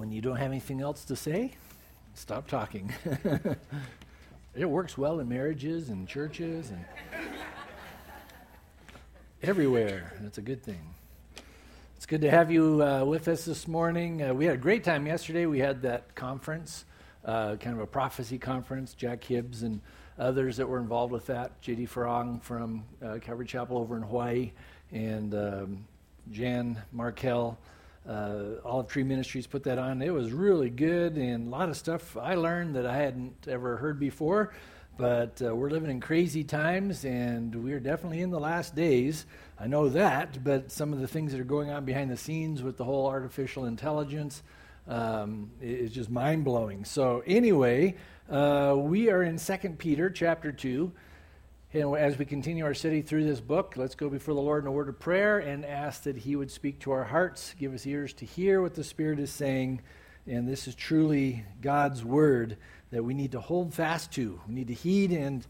When you don't have anything else to say, stop talking. It works well in marriages and churches and everywhere. It's a good thing. It's good to have you with us this morning. We had a great time yesterday. We had that conference, kind of a prophecy conference. Jack Hibbs and others that were involved with that. J.D. Farong from Calvary Chapel over in Hawaii, and Jan Markell. Olive Tree Ministries put that on. It was really good, and a lot of stuff I learned that I hadn't ever heard before. But we're living in crazy times, and we're definitely in the last days. I know that, but some of the things that are going on behind the scenes with the whole artificial intelligence is just mind-blowing. So anyway, we are in 2 Peter chapter 2. And as we continue our study through this book, let's go before the Lord in a word of prayer and ask that He would speak to our hearts, give us ears to hear what the Spirit is saying. And this is truly God's word that we need to hold fast to. We need to heed and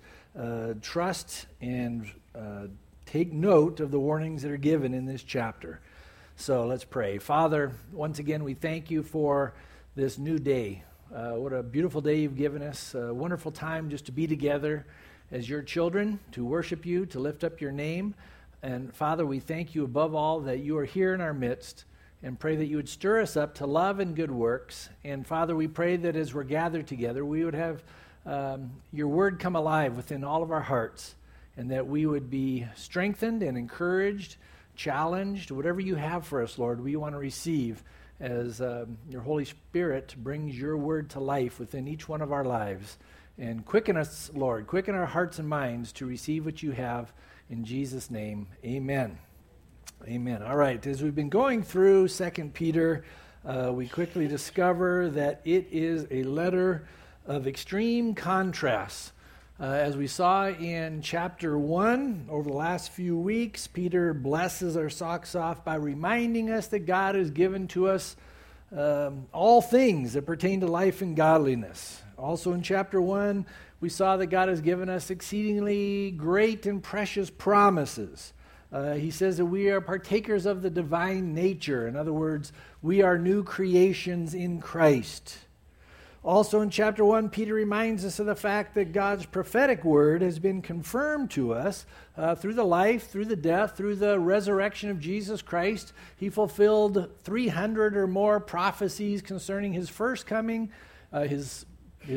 trust and take note of the warnings that are given in this chapter. So let's pray. Father, once again, we thank you for this new day. What a beautiful day you've given us. A wonderful time just to be together as your children, to worship you, to lift up your name. And Father, we thank you above all that you are here in our midst, and pray that you would stir us up to love and good works. And Father, we pray that as we're gathered together, we would have your word come alive within all of our hearts, and that we would be strengthened and encouraged, challenged, whatever you have for us, Lord, we want to receive as your Holy Spirit brings your word to life within each one of our lives. And quicken us, Lord, quicken our hearts and minds to receive what you have. In Jesus' name, amen. Amen. All right, as we've been going through 2 Peter, we quickly discover that it is a letter of extreme contrasts. As we saw in chapter 1, over the last few weeks, Peter blesses our socks off by reminding us that God has given to us all things that pertain to life and godliness. Also in chapter 1, we saw that God has given us exceedingly great and precious promises. He says that we are partakers of the divine nature. In other words, we are new creations in Christ. Also in chapter 1, Peter reminds us of the fact that God's prophetic word has been confirmed to us through the life, through the death, through the resurrection of Jesus Christ. He fulfilled 300 or more prophecies concerning his first coming, his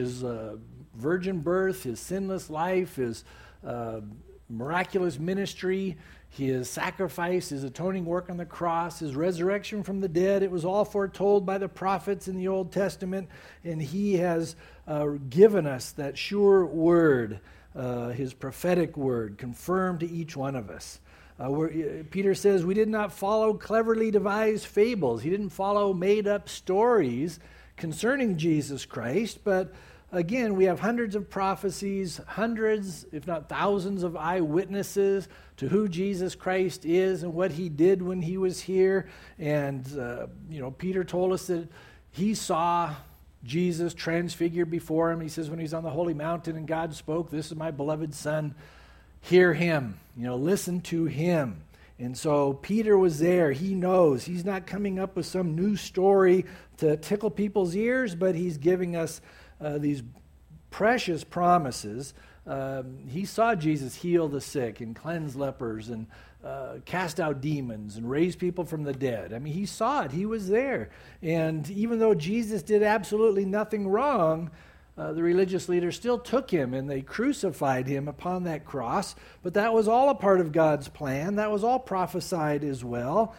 virgin birth, his sinless life, his miraculous ministry, his sacrifice, his atoning work on the cross, his resurrection from the dead. It was all foretold by the prophets in the Old Testament, and he has given us that sure word, his prophetic word, confirmed to each one of us. Peter says we did not follow cleverly devised fables. He didn't follow made-up stories concerning Jesus Christ, but again, we have hundreds of prophecies, hundreds, if not thousands, of eyewitnesses to who Jesus Christ is and what he did when he was here. And, Peter told us that he saw Jesus transfigured before him. He says when he's on the holy mountain and God spoke, "This is my beloved Son, hear him." Listen to him. And so Peter was there. He knows. He's not coming up with some new story to tickle people's ears, but he's giving us these precious promises. He saw Jesus heal the sick and cleanse lepers and cast out demons and raise people from the dead. I mean, he saw it. He was there. And even though Jesus did absolutely nothing wrong, the religious leaders still took him and they crucified him upon that cross. But that was all a part of God's plan. That was all prophesied as well.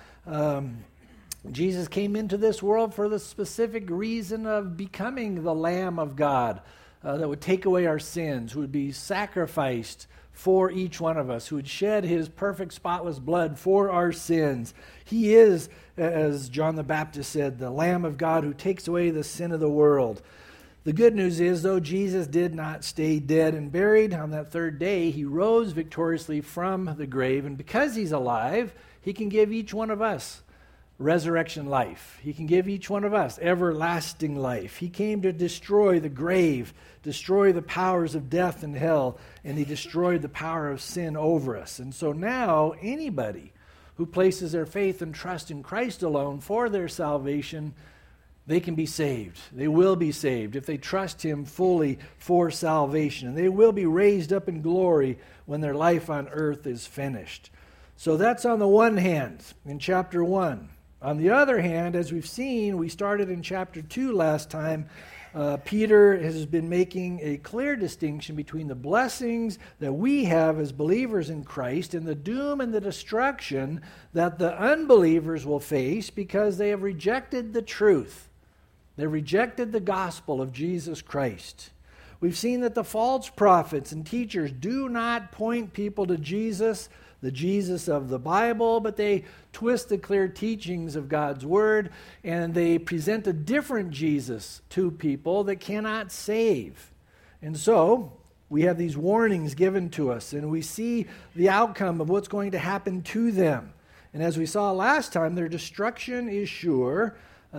Jesus came into this world for the specific reason of becoming the Lamb of God that would take away our sins, who would be sacrificed for each one of us, who would shed his perfect, spotless blood for our sins. He is, as John the Baptist said, the Lamb of God who takes away the sin of the world. The good news is, though Jesus did not stay dead and buried, on that third day he rose victoriously from the grave, and because he's alive, he can give each one of us resurrection life. He can give each one of us everlasting life. He came to destroy the grave, destroy the powers of death and hell, and he destroyed the power of sin over us. And so now anybody who places their faith and trust in Christ alone for their salvation they can be saved. They will be saved if they trust Him fully for salvation. And they will be raised up in glory when their life on earth is finished. So that's on the one hand in chapter 1. On the other hand, as we've seen, we started in chapter 2 last time. Peter has been making a clear distinction between the blessings that we have as believers in Christ and the doom and the destruction that the unbelievers will face because they have rejected the truth. They rejected the gospel of Jesus Christ. We've seen that the false prophets and teachers do not point people to Jesus, the Jesus of the Bible, but they twist the clear teachings of God's Word, and they present a different Jesus to people that cannot save. And so, we have these warnings given to us, and we see the outcome of what's going to happen to them. And as we saw last time, their destruction is sure.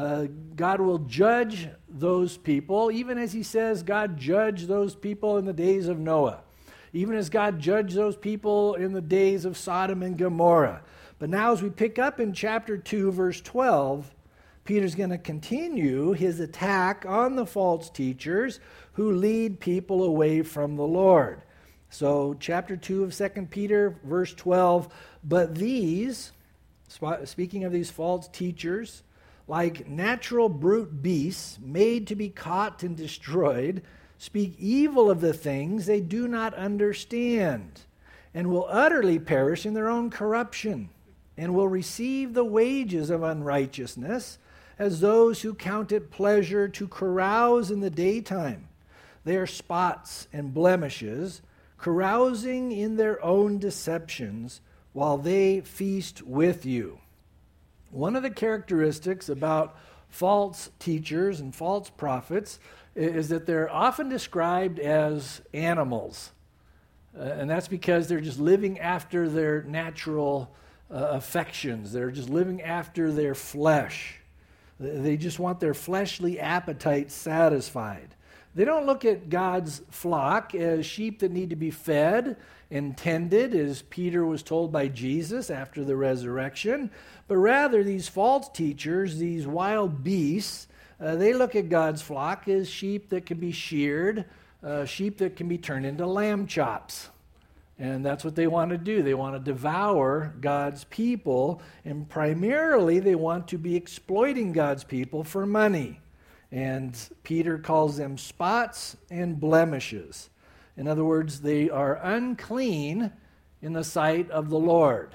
God will judge those people, even as He says God judged those people in the days of Noah. Even as God judged those people in the days of Sodom and Gomorrah. But now as we pick up in chapter 2, verse 12, Peter's going to continue his attack on the false teachers who lead people away from the Lord. So chapter 2 of 2 Peter, verse 12, but these, speaking of these false teachers, like natural brute beasts made to be caught and destroyed, speak evil of the things they do not understand, and will utterly perish in their own corruption, and will receive the wages of unrighteousness as those who count it pleasure to carouse in the daytime. They are spots and blemishes, carousing in their own deceptions while they feast with you. One of the characteristics about false teachers and false prophets is that they're often described as animals. And that's because they're just living after their natural affections. They're just living after their flesh. They just want their fleshly appetite satisfied. They don't look at God's flock as sheep that need to be fed and tended, as Peter was told by Jesus after the resurrection, but rather these false teachers, these wild beasts, they look at God's flock as sheep that can be sheared, sheep that can be turned into lamb chops. And that's what they want to do. They want to devour God's people, and primarily they want to be exploiting God's people for money. And Peter calls them spots and blemishes. In other words, they are unclean in the sight of the Lord.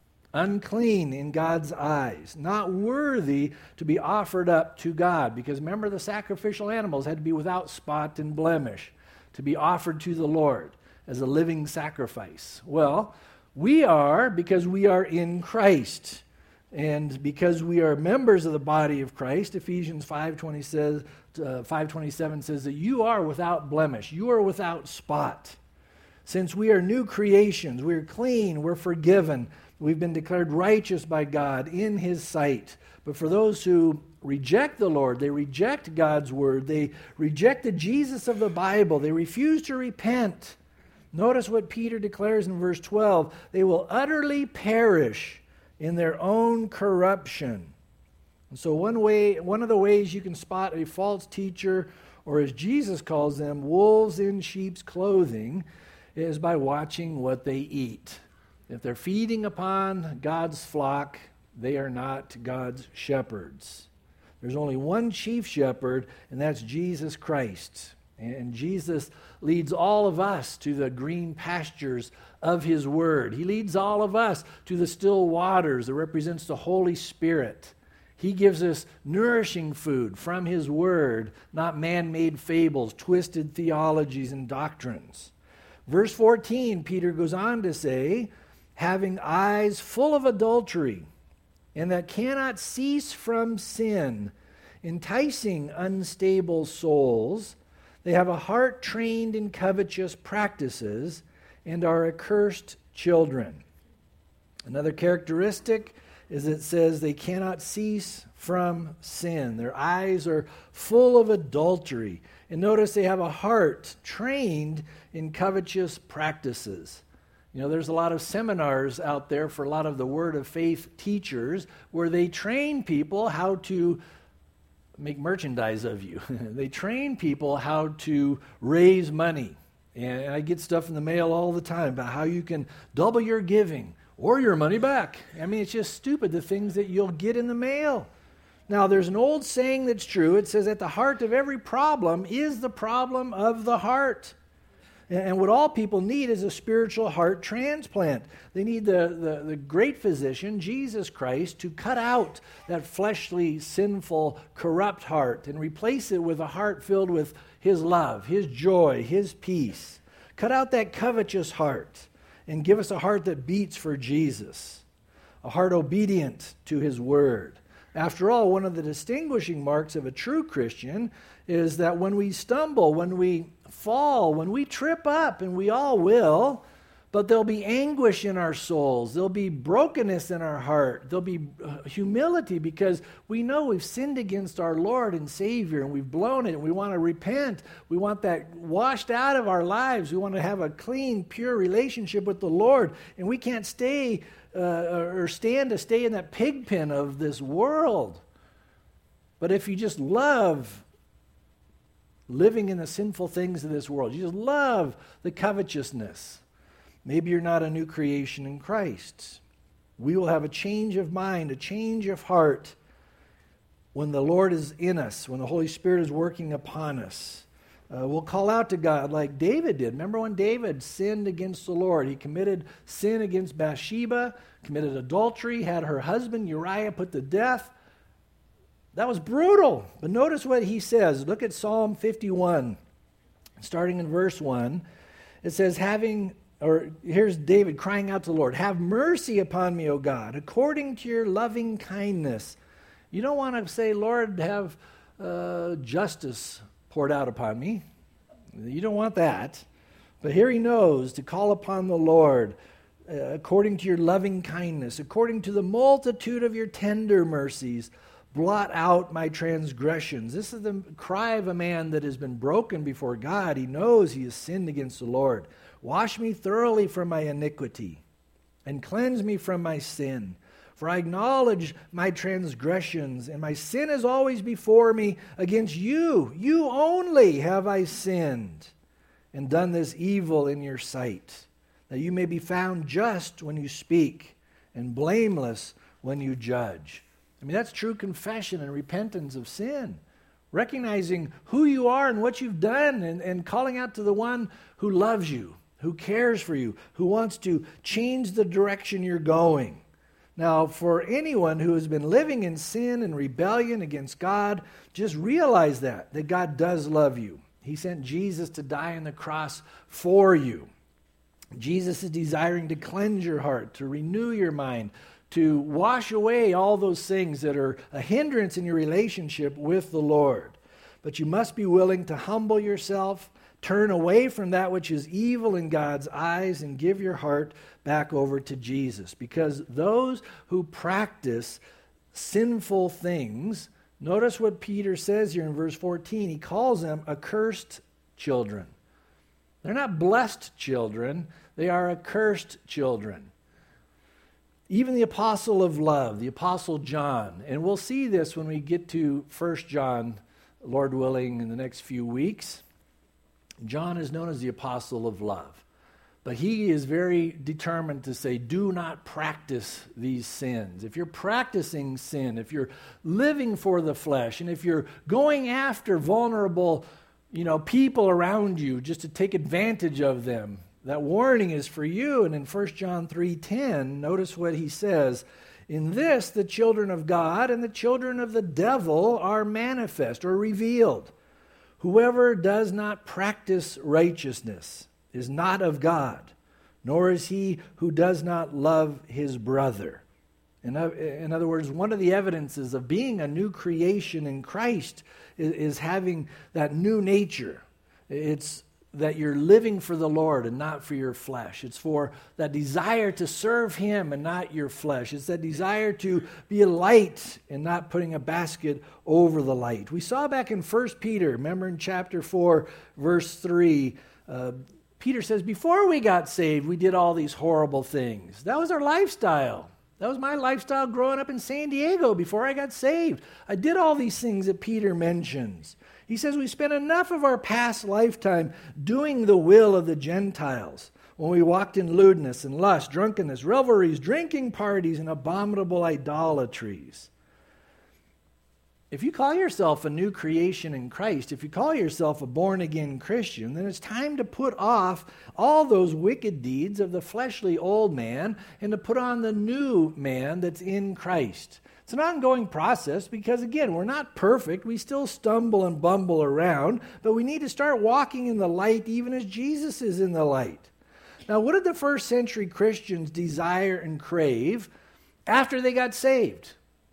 Unclean in God's eyes. Not worthy to be offered up to God. Because remember, the sacrificial animals had to be without spot and blemish to be offered to the Lord as a living sacrifice. Well, we are, because we are in Christ. And because we are members of the body of Christ, Ephesians 5:27 says that you are without blemish, you are without spot. Since we are new creations, we are clean, we're forgiven, we've been declared righteous by God in His sight. But for those who reject the Lord, they reject God's word, they reject the Jesus of the Bible, they refuse to repent. Notice what Peter declares in verse 12, they will utterly perish in their own corruption. And so one of the ways you can spot a false teacher, or as Jesus calls them, wolves in sheep's clothing, is by watching what they eat. If they're feeding upon God's flock, they are not God's shepherds. There's only one chief shepherd, and that's Jesus Christ. And Jesus leads all of us to the green pastures of His Word. He leads all of us to the still waters that represents the Holy Spirit. He gives us nourishing food from His Word, not man-made fables, twisted theologies and doctrines. Verse 14, Peter goes on to say, having eyes full of adultery, and that cannot cease from sin, enticing unstable souls. They have a heart trained in covetous practices and are accursed children. Another characteristic is it says they cannot cease from sin. Their eyes are full of adultery. And notice they have a heart trained in covetous practices. You know, there's a lot of seminars out there for a lot of the Word of Faith teachers where they train people how to make merchandise of you. They train people how to raise money. And I get stuff in the mail all the time about how you can double your giving or your money back. I mean, it's just stupid, the things that you'll get in the mail. Now, there's an old saying that's true. It says, at the heart of every problem is the problem of the heart. And what all people need is a spiritual heart transplant. They need the great physician, Jesus Christ, to cut out that fleshly, sinful, corrupt heart and replace it with a heart filled with His love, His joy, His peace. Cut out that covetous heart and give us a heart that beats for Jesus, a heart obedient to His word. After all, one of the distinguishing marks of a true Christian is that when we stumble, when we fall, when we trip up, and we all will, but there'll be anguish in our souls, there'll be brokenness in our heart, there'll be humility because we know we've sinned against our Lord and Savior and we've blown it and we want to repent. We want that washed out of our lives. We want to have a clean, pure relationship with the Lord, and we can't stay or stand to stay in that pig pen of this world. But if you just love living in the sinful things of this world, you just love the covetousness, maybe you're not a new creation in Christ. We will have a change of mind, a change of heart when the Lord is in us, when the Holy Spirit is working upon us. We'll call out to God like David did. Remember when David sinned against the Lord? He committed sin against Bathsheba, committed adultery, had her husband Uriah put to death. That was brutal. But notice what he says. Look at Psalm 51, starting in verse 1. It says, here's David crying out to the Lord, "Have mercy upon me, O God, according to your loving kindness." You don't want to say, "Lord, have justice poured out upon me." You don't want that. But here he knows to call upon the Lord according to your loving kindness, according to the multitude of your tender mercies, blot out my transgressions. This is the cry of a man that has been broken before God. He knows he has sinned against the Lord. Wash me thoroughly from my iniquity and cleanse me from my sin. For I acknowledge my transgressions, and my sin is always before me. Against you, you only have I sinned, and done this evil in your sight, that you may be found just when you speak, and blameless when you judge. I mean, that's true confession and repentance of sin. Recognizing who you are and what you've done, and calling out to the one who loves you, who cares for you, who wants to change the direction you're going. Now, for anyone who has been living in sin and rebellion against God, just realize that God does love you. He sent Jesus to die on the cross for you. Jesus is desiring to cleanse your heart, to renew your mind, to wash away all those things that are a hindrance in your relationship with the Lord. But you must be willing to humble yourself, turn away from that which is evil in God's eyes, and give your heart back over to Jesus. Because those who practice sinful things, notice what Peter says here in verse 14. He calls them accursed children. They're not blessed children. They are accursed children. Even the apostle of love, the apostle John, and we'll see this when we get to 1 John, Lord willing, in the next few weeks. John is known as the apostle of love. But he is very determined to say, do not practice these sins. If you're practicing sin, if you're living for the flesh, and if you're going after vulnerable, people around you just to take advantage of them, that warning is for you. And in 1 John 3:10, notice what he says. In this, the children of God and the children of the devil are manifest or revealed. Whoever does not practice righteousness is not of God, nor is he who does not love his brother. In other words, one of the evidences of being a new creation in Christ is having that new nature. It's that you're living for the Lord and not for your flesh. It's for that desire to serve Him and not your flesh. It's that desire to be a light and not putting a basket over the light. We saw back in 1 Peter, remember in chapter 4, verse 3, Peter says, before we got saved, we did all these horrible things. That was our lifestyle. That was my lifestyle growing up in San Diego before I got saved. I did all these things that Peter mentions. He says we spent enough of our past lifetime doing the will of the Gentiles when we walked in lewdness and lust, drunkenness, revelries, drinking parties, and abominable idolatries. If you call yourself a new creation in Christ, if you call yourself a born-again Christian, then it's time to put off all those wicked deeds of the fleshly old man and to put on the new man that's in Christ. It's an ongoing process because, again, we're not perfect. We still stumble and bumble around, but we need to start walking in the light even as Jesus is in the light. Now, what did the first century Christians desire and crave after they got saved?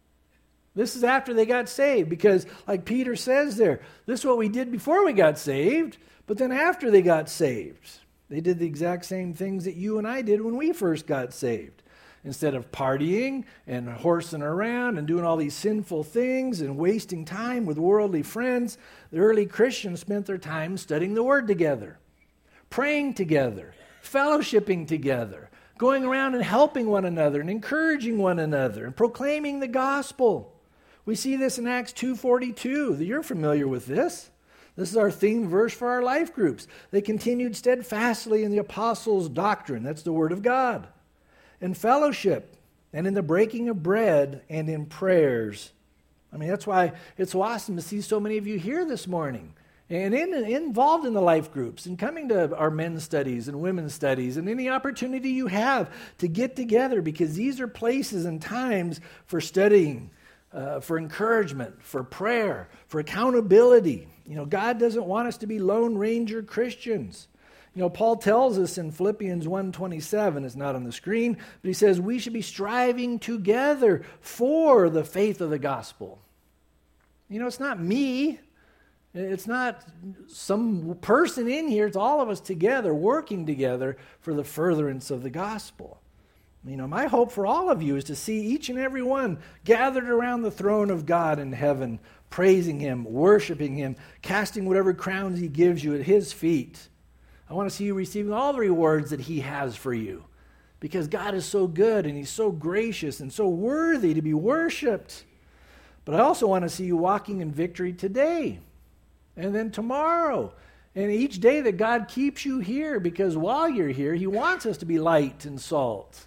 This is after they got saved because, like Peter says there, this is what we did before we got saved, but then after they got saved, they did the exact same things that you and I did when we first got saved. Instead of partying and horsing around and doing all these sinful things and wasting time with worldly friends, the early Christians spent their time studying the Word together, praying together, fellowshipping together, going around and helping one another and encouraging one another and proclaiming the gospel. We see this in Acts 2:42. You're familiar with this. This is our theme verse for our life groups. They continued steadfastly in the apostles' doctrine. That's the Word of God. In fellowship and in the breaking of bread and in prayers. I mean, that's why it's so awesome to see so many of you here this morning and involved in the life groups and coming to our men's studies and women's studies and any opportunity you have to get together, because these are places and times for studying, for encouragement, for prayer, for accountability. You know, God doesn't want us to be Lone Ranger Christians. You know, Paul tells us in Philippians 1:27, it's not on the screen, but he says we should be striving together for the faith of the gospel. You know, it's not me. It's not some person in here. It's all of us together, working together for the furtherance of the gospel. You know, my hope for all of you is to see each and every one gathered around the throne of God in heaven, praising Him, worshiping Him, casting whatever crowns He gives you at His feet. I want to see you receiving all the rewards that He has for you, because God is so good and He's so gracious and so worthy to be worshiped. But I also want to see you walking in victory today and then tomorrow and each day that God keeps you here, because while you're here, He wants us to be light and salt.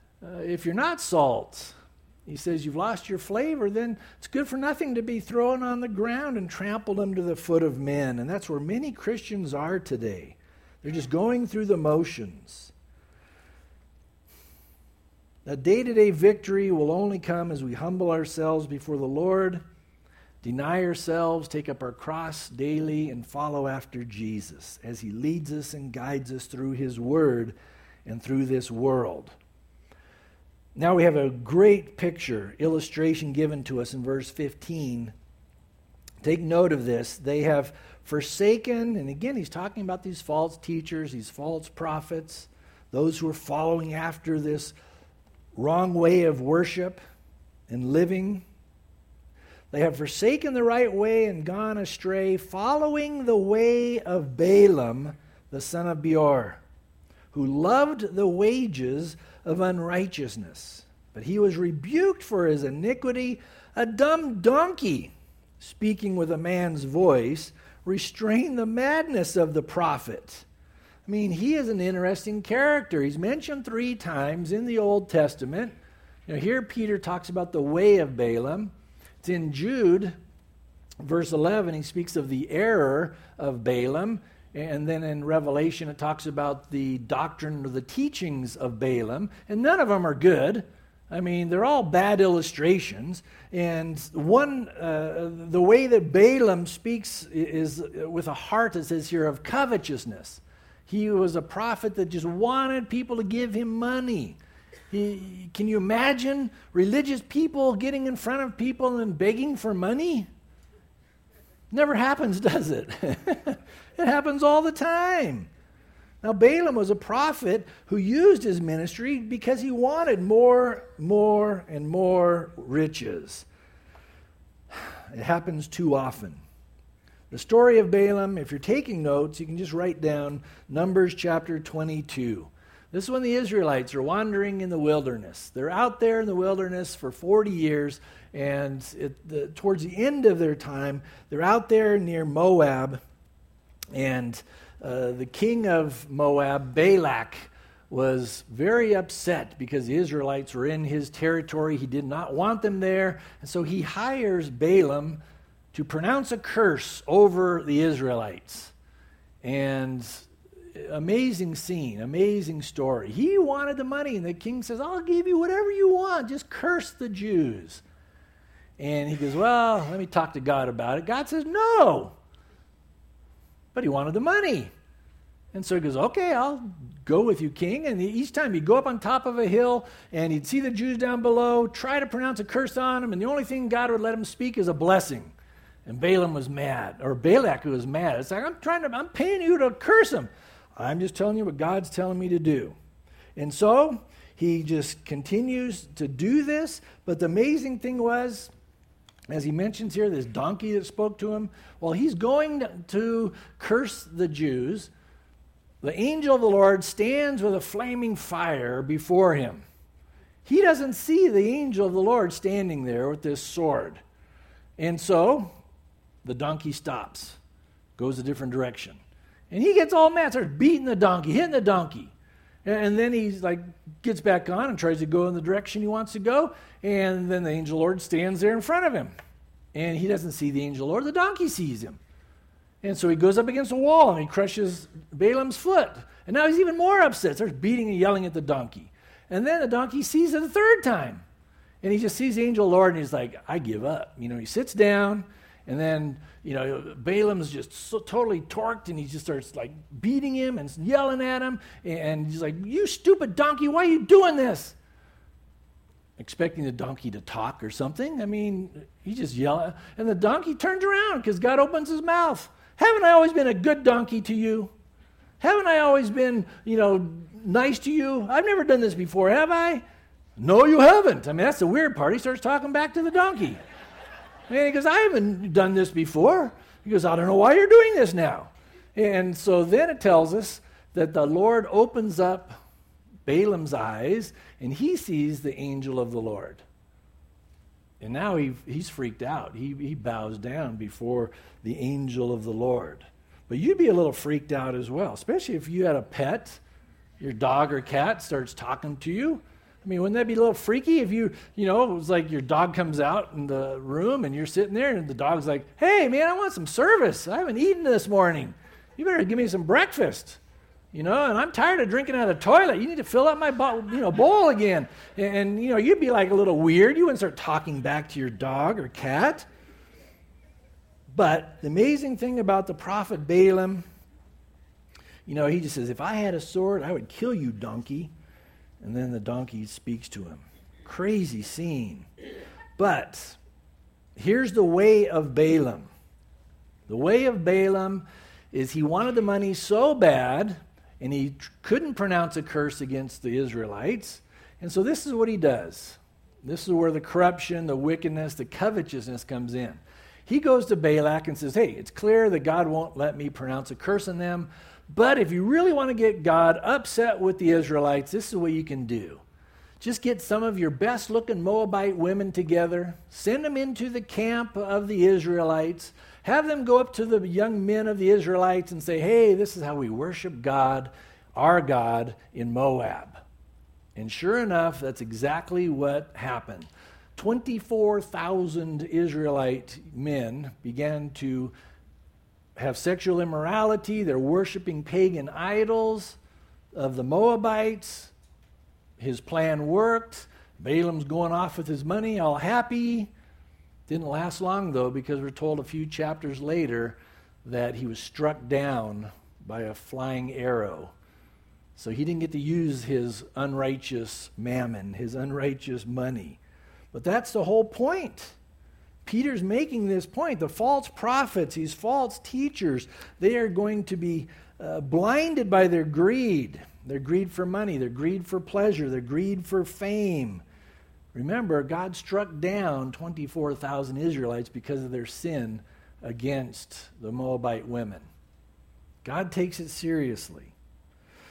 If you're not salt, He says you've lost your flavor, then it's good for nothing to be thrown on the ground and trampled under the foot of men. And that's where many Christians are today. They're just going through the motions. A day-to-day victory will only come as we humble ourselves before the Lord, deny ourselves, take up our cross daily, and follow after Jesus as He leads us and guides us through His Word and through this world. Now we have a great picture, illustration given to us in verse 15. Take note of this. They have forsaken, and again, he's talking about these false teachers, these false prophets, those who are following after this wrong way of worship and living. They have forsaken the right way and gone astray, following the way of Balaam, the son of Beor, who loved the wages of unrighteousness. But he was rebuked for his iniquity. A dumb donkey, speaking with a man's voice, restrained the madness of the prophet. I mean, he is an interesting character. He's mentioned 3 times in the Old Testament. Now, here Peter talks about the way of Balaam. It's in Jude, verse 11, he speaks of the error of Balaam. And then in Revelation, it talks about the doctrine or the teachings of Balaam. And none of them are good. I mean, they're all bad illustrations. And the way that Balaam speaks is with a heart, it says here, of covetousness. He was a prophet that just wanted people to give him money. Can you imagine religious people getting in front of people and begging for money? Never happens, does it? It happens all the time. Now, Balaam was a prophet who used his ministry because he wanted more, and more riches. It happens too often. The story of Balaam, if you're taking notes, you can just write down Numbers chapter 22. This is when the Israelites are wandering in the wilderness. They're out there in the wilderness for 40 years, and towards the end of their time, they're out there near Moab, and the king of Moab, Balak, was very upset because the Israelites were in his territory. He did not want them there, and so he hires Balaam to pronounce a curse over the Israelites. And amazing scene, amazing story. He wanted the money, and the king says, I'll give you whatever you want, just curse the Jews. And he goes, well, let me talk to God about it. God says, no. But he wanted the money. And so he goes, okay, I'll go with you, king. And each time he'd go up on top of a hill, and he'd see the Jews down below, try to pronounce a curse on them, and the only thing God would let him speak is a blessing. And Balaam was mad, or Balak was mad. It's like, I'm paying you to curse them. I'm just telling you what God's telling me to do. And so he just continues to do this. But the amazing thing was, as he mentions here, this donkey that spoke to him, while he's going to curse the Jews, the angel of the Lord stands with a flaming fire before him. He doesn't see the angel of the Lord standing there with this sword. And so the donkey stops, goes a different direction. And he gets all mad, starts beating the donkey, hitting the donkey. And then he's like, gets back on and tries to go in the direction he wants to go. And then the angel of the Lord stands there in front of him. And he doesn't see the angel of the Lord, the donkey sees him. And so he goes up against the wall and he crushes Balaam's foot. And now he's even more upset, starts beating and yelling at the donkey. And then the donkey sees it a third time. And he just sees the angel of the Lord and he's like, I give up. He sits down, and then, Balaam's just so totally torqued, and he just starts like beating him and yelling at him. And he's like, you stupid donkey, why are you doing this? Expecting the donkey to talk or something. He just yelled. And the donkey turns around because God opens his mouth. Haven't I always been a good donkey to you? Haven't I always been, nice to you? I've never done this before, have I? No, you haven't. That's the weird part. He starts talking back to the donkey. He goes, I haven't done this before. He goes, I don't know why you're doing this now. And so then it tells us that the Lord opens up Balaam's eyes, and he sees the angel of the Lord. And now he's freaked out. He bows down before the angel of the Lord. But you'd be a little freaked out as well, especially if you had a pet, your dog or cat starts talking to you. Wouldn't that be a little freaky if it was like your dog comes out in the room and you're sitting there and the dog's like, hey, man, I want some service. I haven't eaten this morning. You better give me some breakfast. And I'm tired of drinking out of the toilet. You need to fill up my bowl again. And you'd be like a little weird. You wouldn't start talking back to your dog or cat. But the amazing thing about the prophet Balaam, he just says, if I had a sword, I would kill you, donkey. And then the donkey speaks to him. Crazy scene. But here's the way of Balaam. The way of Balaam is he wanted the money so bad, and he couldn't pronounce a curse against the Israelites. And so this is what he does. This is where the corruption, the wickedness, the covetousness comes in. He goes to Balak and says, hey, it's clear that God won't let me pronounce a curse on them. But if you really want to get God upset with the Israelites, this is what you can do. Just get some of your best-looking Moabite women together, send them into the camp of the Israelites, have them go up to the young men of the Israelites and say, hey, this is how we worship God, our God, in Moab. And sure enough, that's exactly what happened. 24,000 Israelite men began to have sexual immorality. They're worshiping pagan idols of the Moabites. His plan worked. Balaam's going off with his money, all happy. Didn't last long, though, because we're told a few chapters later that he was struck down by a flying arrow. So he didn't get to use his unrighteous mammon, his unrighteous money. But that's the whole point. Peter's making this point. The false prophets, these false teachers, they are going to be blinded by their greed for money, their greed for pleasure, their greed for fame. Remember, God struck down 24,000 Israelites because of their sin against the Moabite women. God takes it seriously.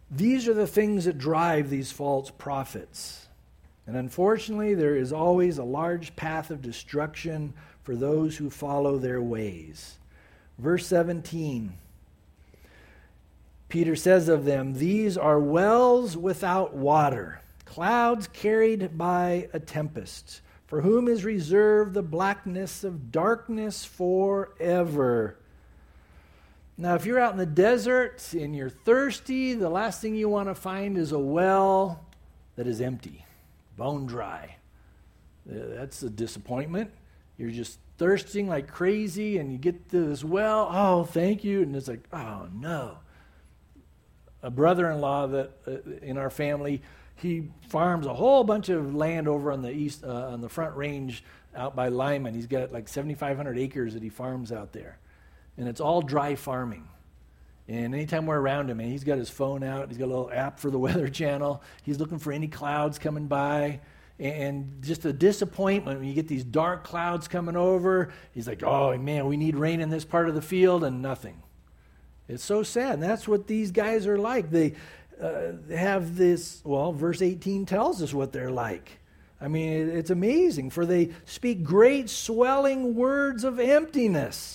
These are the things that drive these false prophets. And unfortunately, there is always a large path of destruction for those who follow their ways. Verse 17, Peter says of them, "These are wells without water, clouds carried by a tempest, for whom is reserved the blackness of darkness forever." Now, if you're out in the desert and you're thirsty, the last thing you want to find is a well that is empty, bone dry. That's a disappointment. You're just thirsting like crazy, and you get to this well, oh, thank you, and it's like, oh, no. A brother-in-law that in our family, he farms a whole bunch of land over on the east, on the Front Range out by Lyman. He's got like 7,500 acres that he farms out there. And it's all dry farming. And anytime we're around him, man, he's got his phone out. He's got a little app for the Weather Channel. He's looking for any clouds coming by. And just a disappointment when you get these dark clouds coming over. He's like, oh, man, we need rain in this part of the field, and nothing. It's so sad. And that's what these guys are like. They have this, well, verse 18 tells us what they're like. I mean, it's amazing. For they speak great swelling words of emptiness.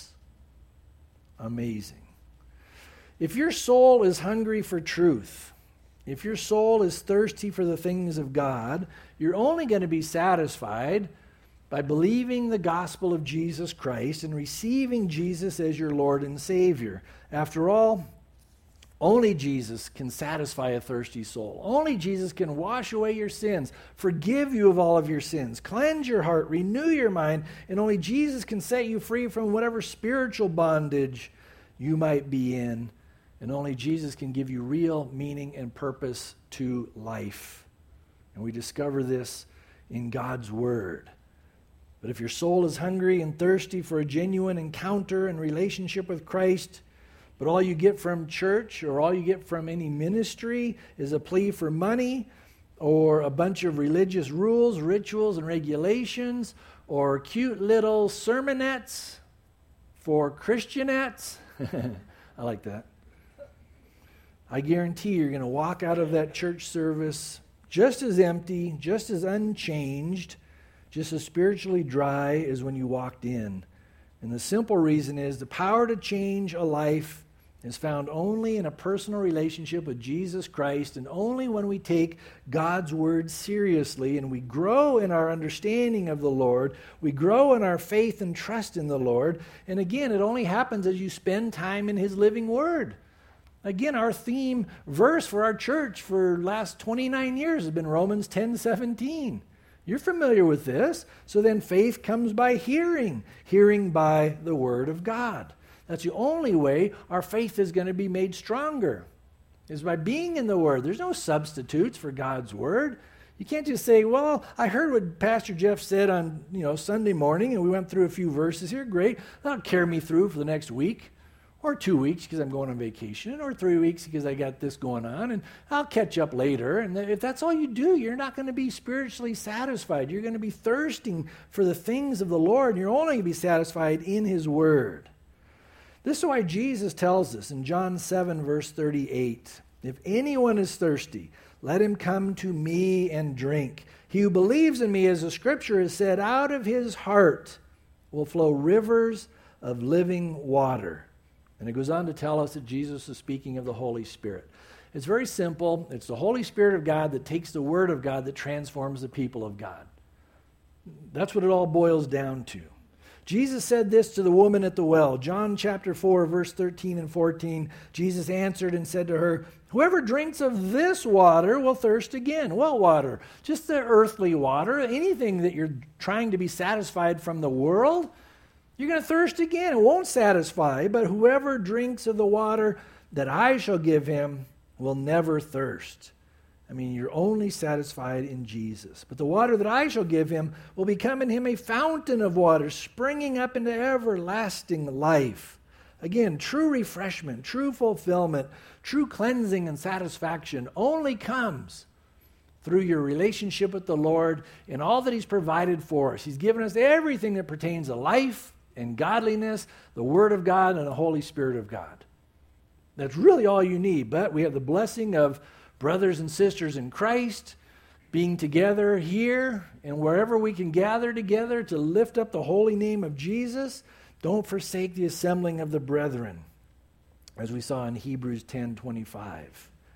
Amazing. If your soul is hungry for truth, if your soul is thirsty for the things of God, you're only going to be satisfied by believing the gospel of Jesus Christ and receiving Jesus as your Lord and Savior. After all, only Jesus can satisfy a thirsty soul. Only Jesus can wash away your sins, forgive you of all of your sins, cleanse your heart, renew your mind, and only Jesus can set you free from whatever spiritual bondage you might be in. And only Jesus can give you real meaning and purpose to life. And we discover this in God's Word. But if your soul is hungry and thirsty for a genuine encounter and relationship with Christ, but all you get from church or all you get from any ministry is a plea for money or a bunch of religious rules, rituals, and regulations, or cute little sermonettes for Christianettes, I like that. I guarantee you're going to walk out of that church service just as empty, just as unchanged, just as spiritually dry as when you walked in. And the simple reason is the power to change a life is found only in a personal relationship with Jesus Christ, and only when we take God's Word seriously and we grow in our understanding of the Lord, we grow in our faith and trust in the Lord. And again, it only happens as you spend time in His living Word. Again, our theme verse for our church for the last 29 years has been Romans 10:17. You're familiar with this. So then faith comes by hearing, hearing by the Word of God. That's the only way our faith is going to be made stronger, is by being in the Word. There's no substitutes for God's Word. You can't just say, well, I heard what Pastor Jeff said on Sunday morning, and we went through a few verses here. Great. That'll carry me through for the next week, or 2 weeks because I'm going on vacation, or 3 weeks because I got this going on, and I'll catch up later. And if that's all you do, you're not going to be spiritually satisfied. You're going to be thirsting for the things of the Lord, and you're only going to be satisfied in His Word. This is why Jesus tells us in John 7, verse 38, if anyone is thirsty, let him come to me and drink. He who believes in me, as the Scripture has said, out of his heart will flow rivers of living water. And it goes on to tell us that Jesus is speaking of the Holy Spirit. It's very simple. It's the Holy Spirit of God that takes the Word of God that transforms the people of God. That's what it all boils down to. Jesus said this to the woman at the well. John chapter 4, verse 13 and 14, Jesus answered and said to her, whoever drinks of this water will thirst again. What water? Just the earthly water. Anything that you're trying to be satisfied from the world, you're going to thirst again. It won't satisfy, but whoever drinks of the water that I shall give him will never thirst. I mean, you're only satisfied in Jesus. But the water that I shall give him will become in him a fountain of water, springing up into everlasting life. Again, true refreshment, true fulfillment, true cleansing and satisfaction only comes through your relationship with the Lord and all that He's provided for us. He's given us everything that pertains to life and godliness, the Word of God and the Holy Spirit of God. That's really all you need. But we have the blessing of brothers and sisters in Christ being together here and wherever we can gather together to lift up the holy name of Jesus. Don't forsake the assembling of the brethren, as we saw in Hebrews 10:25.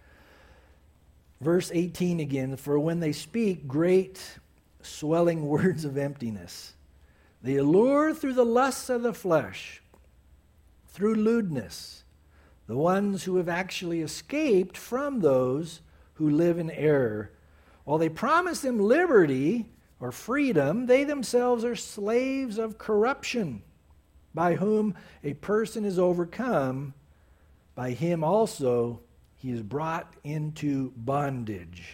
Verse 18 again, for when they speak great swelling words of emptiness, they allure through the lusts of the flesh, through lewdness, the ones who have actually escaped from those who live in error. While they promise them liberty or freedom, they themselves are slaves of corruption, by whom a person is overcome, by him also he is brought into bondage.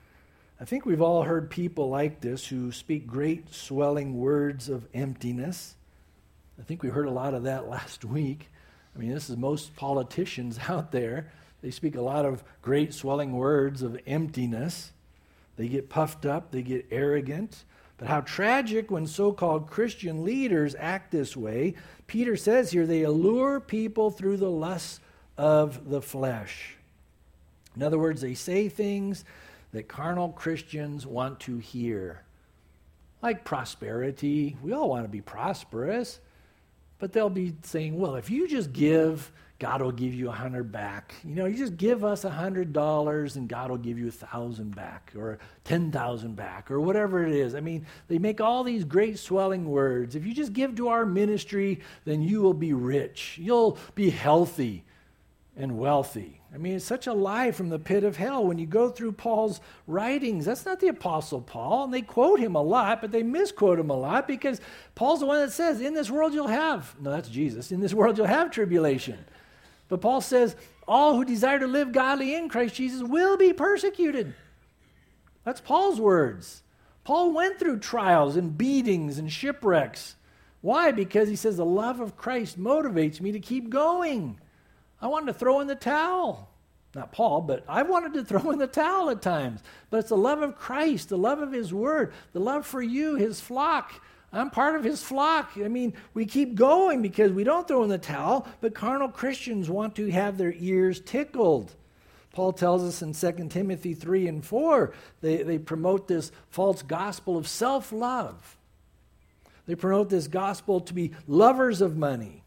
I think we've all heard people like this who speak great swelling words of emptiness. I think we heard a lot of that last week. I mean, this is most politicians out there. They speak a lot of great swelling words of emptiness. They get puffed up, they get arrogant. But how tragic when so-called Christian leaders act this way. Peter says here, they allure people through the lusts of the flesh. In other words, they say things that carnal Christians want to hear. Like prosperity. We all want to be prosperous. But they'll be saying, well, if you just give, God will give you $100 back. You know, you just give us $100 and God will give you 1,000 back or 10,000 back or whatever it is. I mean, they make all these great swelling words. If you just give to our ministry, then you will be rich. You'll be healthy and wealthy. I mean, it's such a lie from the pit of hell. When you go through Paul's writings, that's not the Apostle Paul, and they quote him a lot, but they misquote him a lot because Paul's the one that says, in this world you'll have, no, that's Jesus, in this world you'll have tribulation. But Paul says, all who desire to live godly in Christ Jesus will be persecuted. That's Paul's words. Paul went through trials and beatings and shipwrecks. Why? Because he says, the love of Christ motivates me to keep going. I wanted to throw in the towel. Not Paul, but I wanted to throw in the towel at times. But it's the love of Christ, the love of his word, the love for you, his flock. I'm part of his flock. I mean, we keep going because we don't throw in the towel, but carnal Christians want to have their ears tickled. Paul tells us in 2 Timothy 3 and 4, they promote this false gospel of self-love. They promote this gospel to be lovers of money.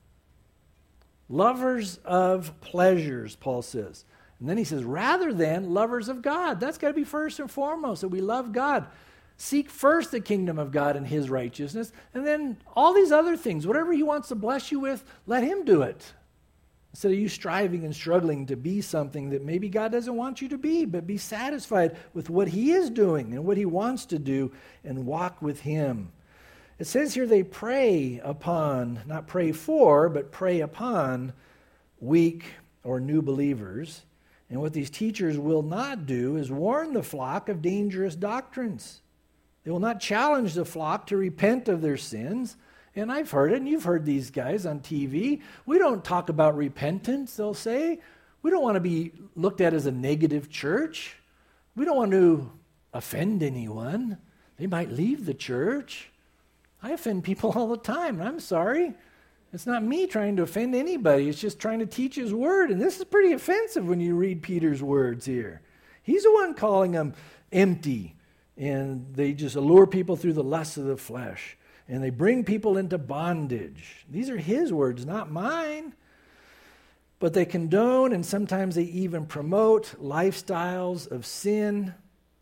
Lovers of pleasures, Paul says. And then he says, rather than lovers of God. That's got to be first and foremost, that we love God. Seek first the kingdom of God and his righteousness, and then all these other things, whatever he wants to bless you with, let him do it. Instead of you striving and struggling to be something that maybe God doesn't want you to be, but be satisfied with what he is doing and what he wants to do and walk with him. It says here they prey upon, not pray for, but prey upon weak or new believers. And what these teachers will not do is warn the flock of dangerous doctrines. They will not challenge the flock to repent of their sins. And I've heard it, and you've heard these guys on TV. We don't talk about repentance, they'll say. We don't want to be looked at as a negative church. We don't want to offend anyone. They might leave the church. I offend people all the time. I'm sorry. It's not me trying to offend anybody. It's just trying to teach his word. And this is pretty offensive when you read Peter's words here. He's the one calling them empty. And they just allure people through the lusts of the flesh. And they bring people into bondage. These are his words, not mine. But they condone and sometimes they even promote lifestyles of sin,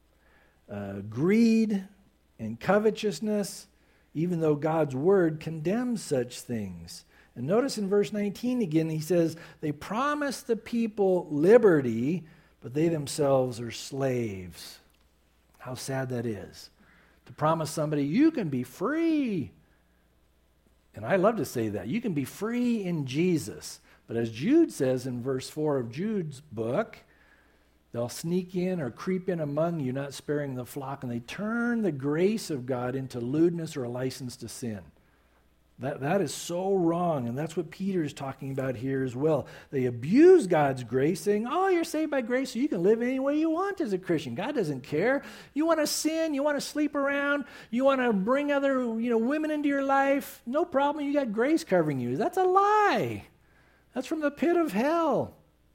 greed, and covetousness, even though God's word condemns such things. And notice in verse 19 again, he says, they promise the people liberty, but they themselves are slaves. How sad that is. To promise somebody, you can be free. And I love to say that. You can be free in Jesus. But as Jude says in verse 4 of Jude's book, they'll sneak in or creep in among you, not sparing the flock, and they turn the grace of God into lewdness or a license to sin. That is so wrong, and that's what Peter's talking about here as well. They abuse God's grace, saying, oh, you're saved by grace, so you can live any way you want as a Christian. God doesn't care. You want to sin, you want to sleep around, you want to bring other women into your life, no problem, you got grace covering you. That's a lie. That's from the pit of hell.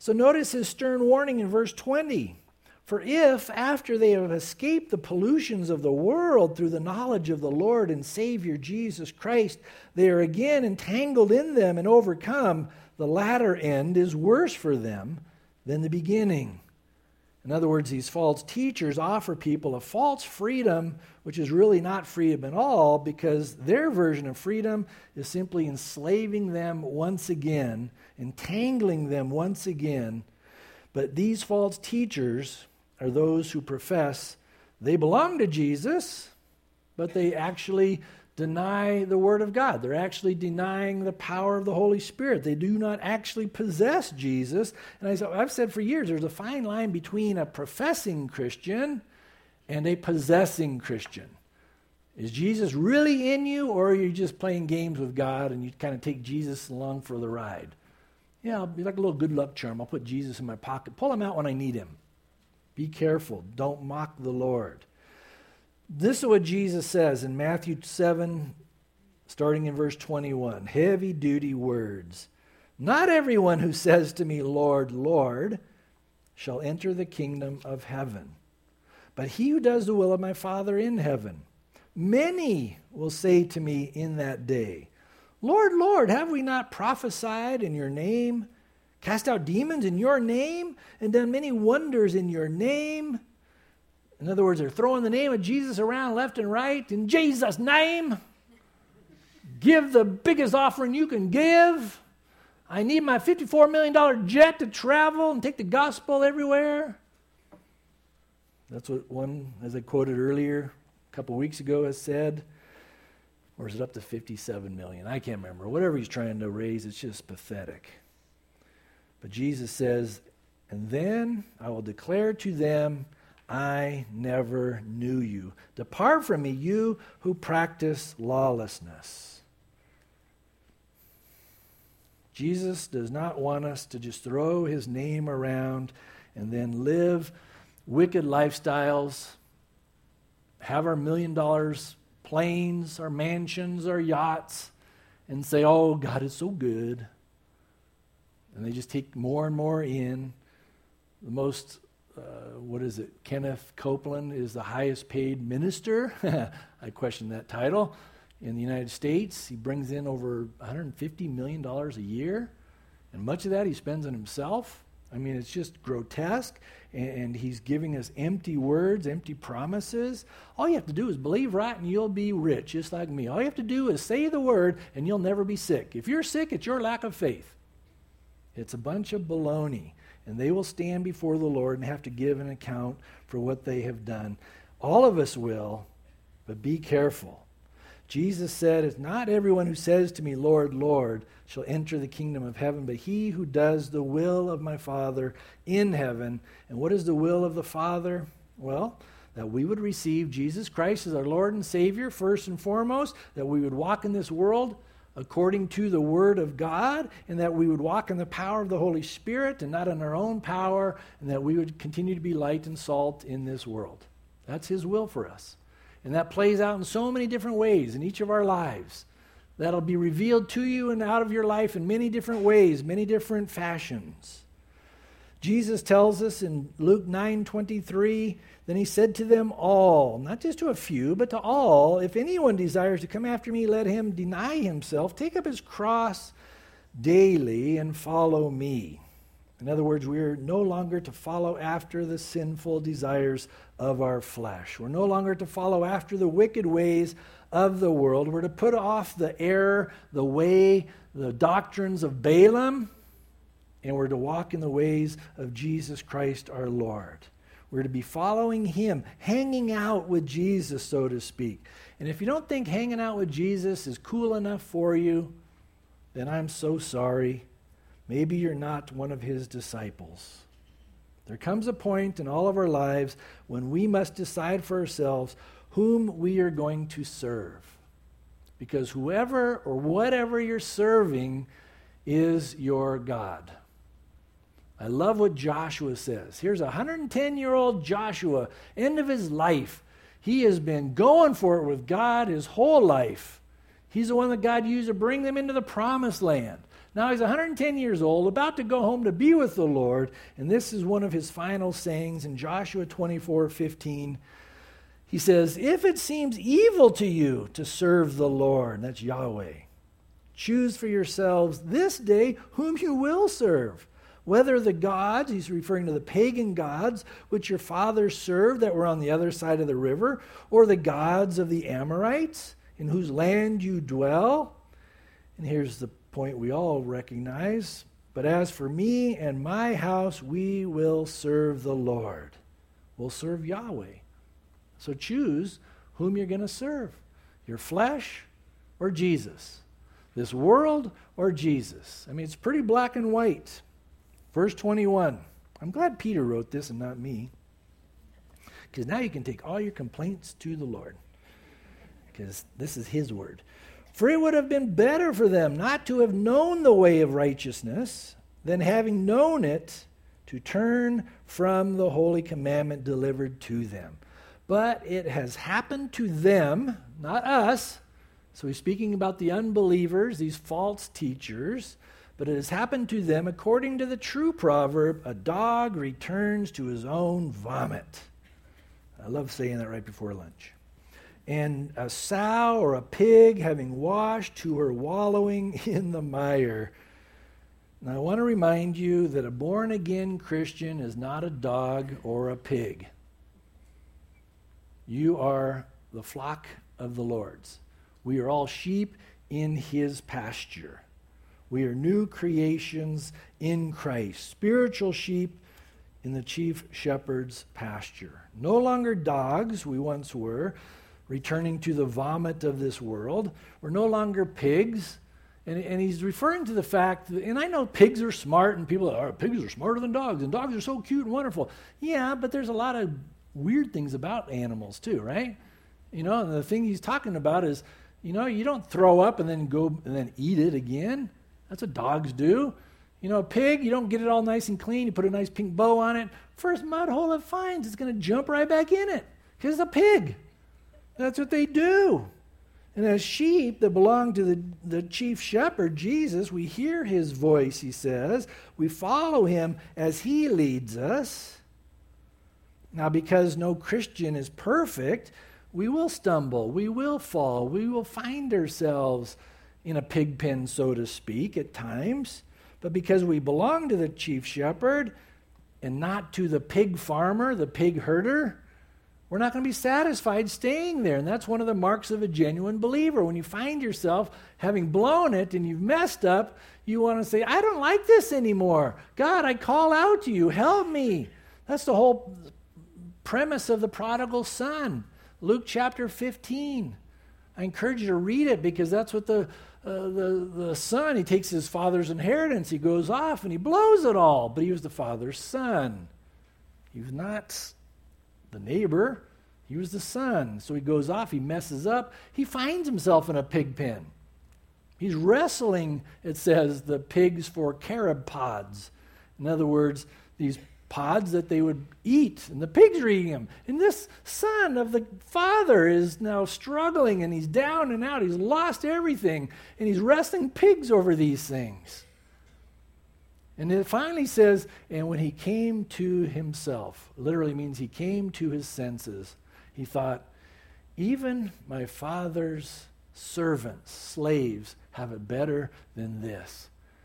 So notice his stern warning in verse 20. For if, after they have escaped the pollutions of the world through the knowledge of the Lord and Savior Jesus Christ, they are again entangled in them and overcome, the latter end is worse for them than the beginning. In other words, these false teachers offer people a false freedom, which is really not freedom at all, because their version of freedom is simply enslaving them once again, entangling them once again. But these false teachers are those who profess they belong to Jesus, but they actually deny the Word of God. They're actually denying the power of the Holy Spirit. They do not actually possess Jesus. And I've said for years, there's a fine line between a professing Christian and a possessing Christian. Is Jesus really in you, or are you just playing games with God and you kind of take Jesus along for the ride? Yeah, I'll be like a little good luck charm. I'll put Jesus in my pocket, pull him out when I need him. Be careful. Don't mock the Lord. This is what Jesus says in Matthew 7, starting in verse 21. Heavy-duty words. Not everyone who says to me, Lord, Lord, shall enter the kingdom of heaven, but he who does the will of my Father in heaven. Many will say to me in that day, Lord, Lord, have we not prophesied in your name, cast out demons in your name, and done many wonders in your name? In other words, they're throwing the name of Jesus around left and right. In Jesus' name, give the biggest offering you can give. I need my $54 million jet to travel and take the gospel everywhere. That's what one, as I quoted earlier, a couple weeks ago, has said. Or is it up to 57 million? I can't remember. Whatever he's trying to raise, it's just pathetic. But Jesus says, and then I will declare to them, I never knew you. Depart from me, you who practice lawlessness. Jesus does not want us to just throw his name around and then live wicked lifestyles, have our $1 million planes, our mansions, our yachts, and say, oh, God is so good. And they just take more and more in. The most, Kenneth Copeland is the highest paid minister. I question that title. In the United States, he brings in over $150 million a year. And much of that he spends on himself. I mean, it's just grotesque. And he's giving us empty words, empty promises. All you have to do is believe right and you'll be rich, just like me. All you have to do is say the word and you'll never be sick. If you're sick, it's your lack of faith. It's a bunch of baloney. And they will stand before the Lord and have to give an account for what they have done. All of us will, but be careful. Jesus said, it's not everyone who says to me, Lord, Lord, shall enter the kingdom of heaven, but he who does the will of my Father in heaven. And what is the will of the Father? Well, that we would receive Jesus Christ as our Lord and Savior, first and foremost, that we would walk in this world according to the Word of God, and that we would walk in the power of the Holy Spirit and not in our own power, and that we would continue to be light and salt in this world. That's his will for us. And that plays out in so many different ways in each of our lives. That'll be revealed to you and out of your life in many different ways, many different fashions. Jesus tells us in Luke 9:23, then he said to them all, not just to a few, but to all, if anyone desires to come after me, let him deny himself, take up his cross daily and follow me. In other words, we are no longer to follow after the sinful desires of our flesh. We're no longer to follow after the wicked ways of the world. We're to put off the error, the way, the doctrines of Balaam, and we're to walk in the ways of Jesus Christ our Lord. We're to be following him, hanging out with Jesus, so to speak. And if you don't think hanging out with Jesus is cool enough for you, then I'm so sorry. Maybe you're not one of his disciples. There comes a point in all of our lives when we must decide for ourselves whom we are going to serve. Because whoever or whatever you're serving is your God. I love what Joshua says. Here's a 110-year-old Joshua, end of his life. He has been going for it with God his whole life. He's the one that God used to bring them into the promised land. Now he's 110 years old, about to go home to be with the Lord, and this is one of his final sayings in Joshua 24:15. He says, "If it seems evil to you to serve the Lord," that's Yahweh, "choose for yourselves this day whom you will serve, whether the gods," he's referring to the pagan gods, "which your fathers served that were on the other side of the river, or the gods of the Amorites, in whose land you dwell." And here's the point we all recognize. "But as for me and my house, we will serve the Lord." We'll serve Yahweh. So choose whom you're going to serve. Your flesh or Jesus? This world or Jesus? I mean, it's pretty black and white. Verse 21. I'm glad Peter wrote this and not me. Because now you can take all your complaints to the Lord. Because this is his word. "For it would have been better for them not to have known the way of righteousness than having known it to turn from the holy commandment delivered to them. But it has happened to them," not us. So he's speaking about the unbelievers, these false teachers. "But it has happened to them according to the true proverb, a dog returns to his own vomit." I love saying that right before lunch. "And a sow or a pig having washed to her wallowing in the mire." Now I want to remind you that a born-again Christian is not a dog or a pig. You are the flock of the Lord's. We are all sheep in his pasture. We are new creations in Christ, spiritual sheep in the chief shepherd's pasture. No longer dogs we once were, returning to the vomit of this world. We're no longer pigs. And he's referring to the fact that, and I know pigs are smart, and people are, pigs are smarter than dogs, and dogs are so cute and wonderful. Yeah, but there's a lot of weird things about animals too, right? You know, and the thing he's talking about is, you know, you don't throw up and then go and then eat it again. That's what dogs do. You know, a pig, you don't get it all nice and clean. You put a nice pink bow on it. First mud hole it finds, it's going to jump right back in it because it's a pig. That's what they do. And as sheep that belong to the chief shepherd, Jesus, we hear his voice, he says. We follow him as he leads us. Now, because no Christian is perfect, we will stumble, we will fall, we will find ourselves in a pig pen, so to speak, at times. But because we belong to the chief shepherd and not to the pig farmer, the pig herder, we're not going to be satisfied staying there. And that's one of the marks of a genuine believer. When you find yourself having blown it and you've messed up, you want to say, I don't like this anymore. God, I call out to you. Help me. That's the whole premise of the prodigal son. Luke chapter 15. I encourage you to read it because that's what the son, he takes his father's inheritance. He goes off and he blows it all. But he was the father's son. He was not the neighbor. He was the son. So he goes off, he messes up. He finds himself in a pig pen. He's wrestling, it says, the pigs for carob pods. In other words, these pods that they would eat, and the pigs are eating them. And this son of the father is now struggling, and he's down and out. He's lost everything, and he's wrestling pigs over these things. And it finally says, and when he came to himself, literally means he came to his senses, he thought, even my father's servants, slaves, have it better than this.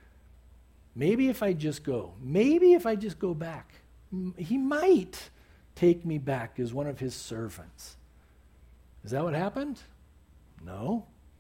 Maybe if I just go back, he might take me back as one of his servants. Is that what happened? No.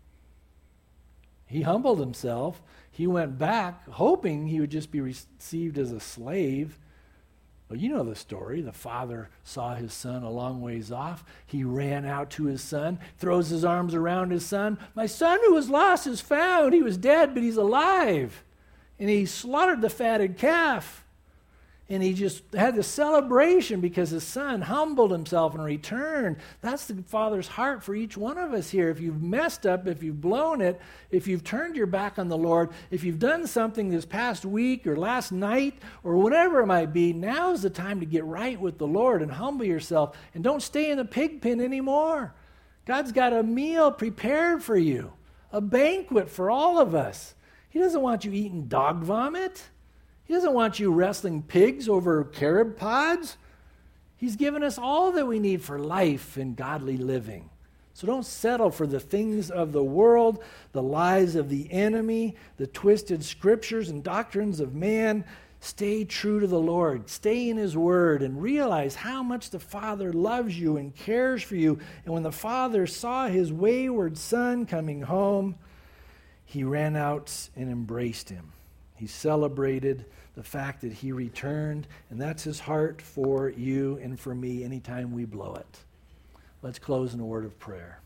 He humbled himself. He went back hoping he would just be received as a slave. Well, you know the story. The father saw his son a long ways off. He ran out to his son, throws his arms around his son. My son who was lost is found. He was dead, but he's alive. And he slaughtered the fatted calf. And he just had this celebration because his son humbled himself and returned. That's the Father's heart for each one of us here. If you've messed up, if you've blown it, if you've turned your back on the Lord, if you've done something this past week or last night or whatever it might be, now's the time to get right with the Lord and humble yourself and don't stay in the pig pen anymore. God's got a meal prepared for you, a banquet for all of us. He doesn't want you eating dog vomit. He doesn't want you wrestling pigs over carob pods. He's given us all that we need for life and godly living. So don't settle for the things of the world, the lies of the enemy, the twisted scriptures and doctrines of man. Stay true to the Lord. Stay in His Word and realize how much the Father loves you and cares for you. And when the Father saw His wayward Son coming home, He ran out and embraced him. He celebrated the fact that He returned, and that's His heart for you and for me anytime we blow it. Let's close in a word of prayer.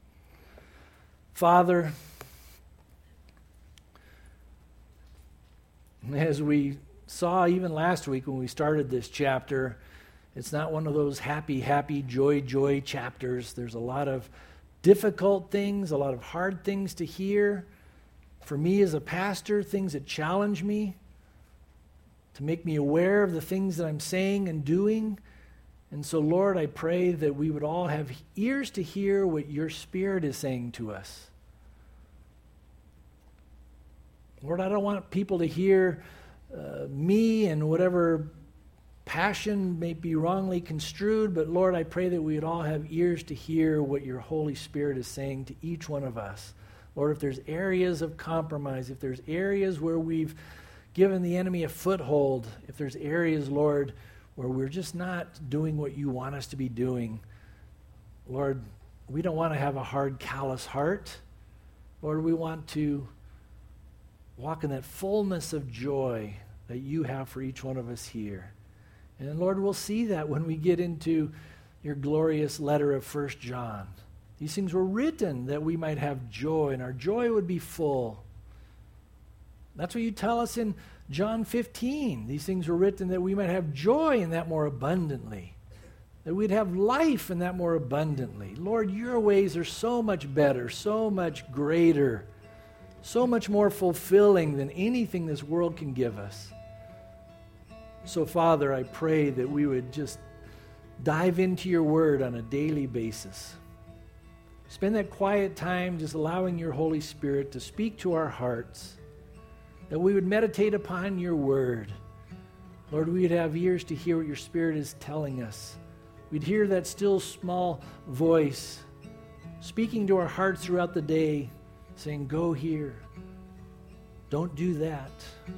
Father, as we saw even last week when we started this chapter, it's not one of those happy, happy, joy, joy chapters. There's a lot of difficult things, a lot of hard things to hear. For me as a pastor, things that challenge me, to make me aware of the things that I'm saying and doing. And so, Lord, I pray that we would all have ears to hear what Your Spirit is saying to us. Lord, I don't want people to hear me and whatever passion may be wrongly construed, but Lord, I pray that we would all have ears to hear what Your Holy Spirit is saying to each one of us. Lord, if there's areas of compromise, if there's areas where we've given the enemy a foothold, if there's areas, Lord, where we're just not doing what You want us to be doing, Lord, we don't want to have a hard, callous heart. Lord, we want to walk in that fullness of joy that You have for each one of us here. And Lord, we'll see that when we get into Your glorious letter of 1 John. These things were written that we might have joy, and our joy would be full. That's what You tell us in John 15. These things were written that we might have joy in that more abundantly, that we'd have life in that more abundantly. Lord, Your ways are so much better, so much greater, so much more fulfilling than anything this world can give us. So, Father, I pray that we would just dive into Your Word on a daily basis. Spend that quiet time just allowing Your Holy Spirit to speak to our hearts, that we would meditate upon Your Word. Lord, we would have ears to hear what Your Spirit is telling us. We'd hear that still small voice speaking to our hearts throughout the day, saying, go here, don't do that.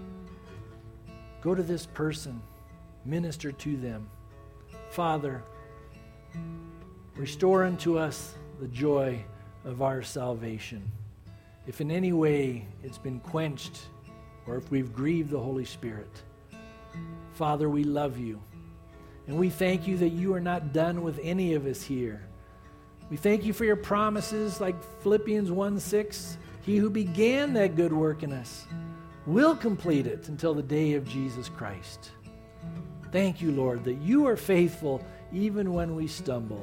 Go to this person, minister to them. Father, restore unto us the joy of our salvation. If in any way it's been quenched, or if we've grieved the Holy Spirit, Father, we love You. And we thank You that You are not done with any of us here. We thank You for Your promises like Philippians 1:6. He who began that good work in us will complete it until the day of Jesus Christ. Thank You, Lord, that You are faithful even when we stumble.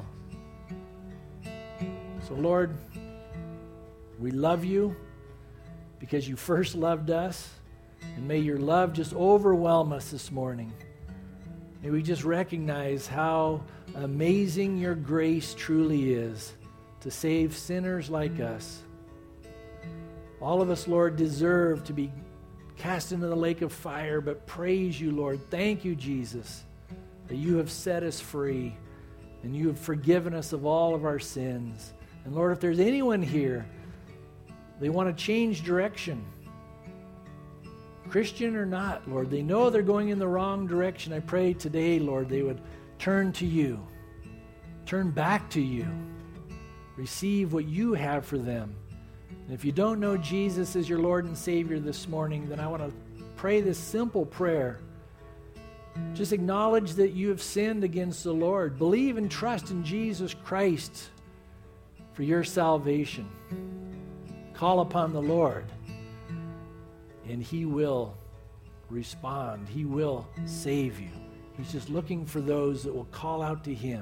So, Lord, we love You because You first loved us, and may Your love just overwhelm us this morning. May we just recognize how amazing Your grace truly is to save sinners like us. All of us, Lord, deserve to be cast into the lake of fire, but praise You, Lord. Thank You, Jesus, that You have set us free and You have forgiven us of all of our sins. And Lord, if there's anyone here, they want to change direction, Christian or not, Lord, they know they're going in the wrong direction. I pray today, Lord, they would turn to You, turn back to You, receive what You have for them. And if you don't know Jesus as your Lord and Savior this morning, then I want to pray this simple prayer. Just acknowledge that you have sinned against the Lord. Believe and trust in Jesus Christ for your salvation. Call upon the Lord, and He will respond. He will save you. He's just looking for those that will call out to Him.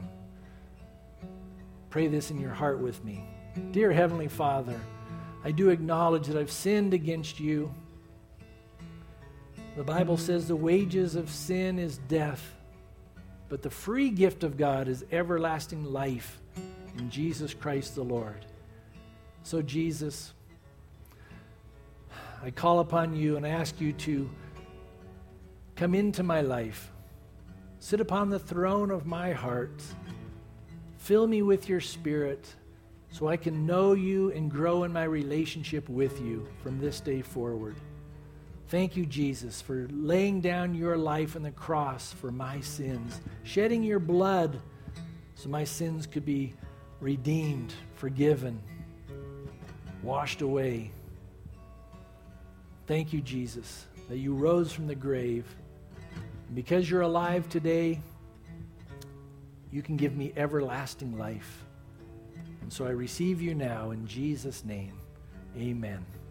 Pray this in your heart with me. Dear Heavenly Father, I do acknowledge that I've sinned against You. The Bible says the wages of sin is death, but the free gift of God is everlasting life in Jesus Christ the Lord. So Jesus, I call upon you and ask you to come into my life. Sit upon the throne of my heart. Fill me with your Spirit so I can know you and grow in my relationship with you from this day forward. Thank you, Jesus, for laying down your life on the cross for my sins, shedding your blood so my sins could be redeemed, forgiven, washed away. Thank you, Jesus, that you rose from the grave. And because you're alive today, you can give me everlasting life. And so I receive you now in Jesus' name. Amen.